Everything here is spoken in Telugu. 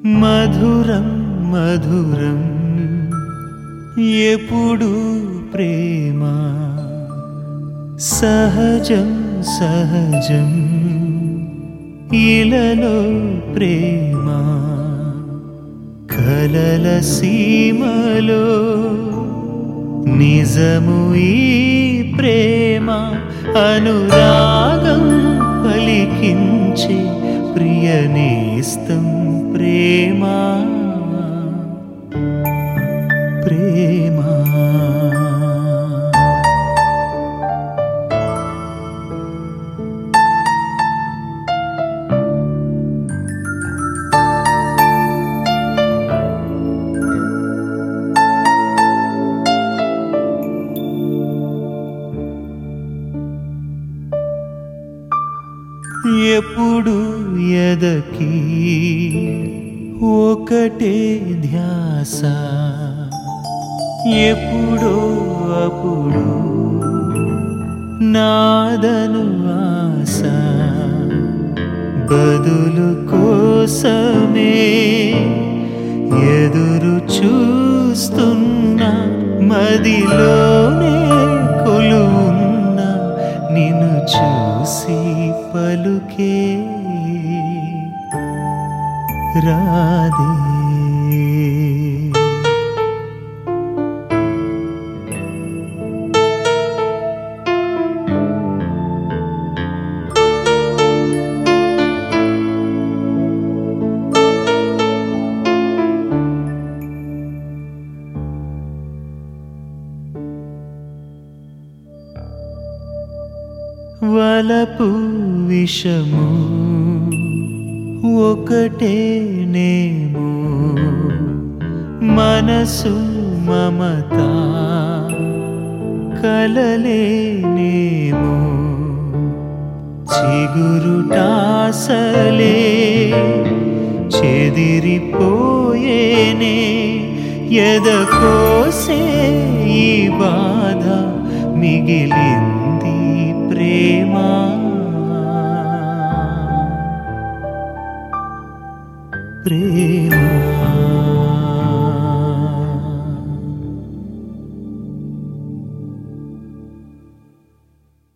మధురం మధురం ఎప్పుడు ప్రేమ సహజం సహజం ఇలలో ప్రేమ కలల సీమలో నిజము ఈ ప్రేమ అనురాగం పలికించే ప్రియనేస్తం ప్రేమ ప్రేమ ఎప్పుడు ఎదకి ఒకటే ధ్యాస ఎప్పుడో అప్పుడు నాదను ఆశ బదులు కోసమే ఎదురు చూస్తున్నా మదిలోనే కొలువున్న నిన్ను చూసి పలుకే రాదే వలపు విషము ఒకటేనేమో మనసు మమత కలలేనేమో చిగురుటాసలే చెదిరిపోయేనే ఎదకోసే ఈ బాధ మిగిలింది ప్రేమ ప్రేమ